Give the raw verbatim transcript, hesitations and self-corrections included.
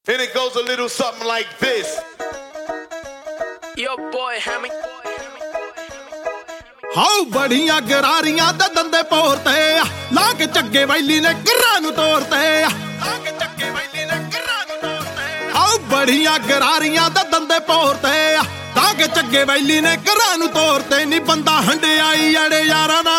And it goes a little something like this. Yo boy Hammy. ਹਾਉ ਬੜੀਆਂ ਗਰਾਰੀਆਂ ਦੇ ਦੰਦੇ ਪੋਰਤੇ ਲਾ ਕੇ ਚੱਗੇ ਵੈਲੀ ਨੇ ਘਰਾਂ ਨੂੰ ਤੋਰਤੇ ਲਾ ਕੇ ਚੱਗੇ ਵੈਲੀ ਨੇ ਘਰਾਂ ਨੂੰ ਤੋਰਤੇ ਹਾਉ ਬੜੀਆਂ ਗਰਾਰੀਆਂ ਦੇ ਦੰਦੇ ਪੋਰਤੇ ਲਾ ਕੇ ਚੱਗੇ ਵੈਲੀ ਨੇ ਘਰਾਂ ਨੂੰ ਤੋਰਤੇ ਨੀ ਬੰਦਾ ਹੰਡਿਆਈ ਅੜੇ ਯਾਰਾਂ ਦਾ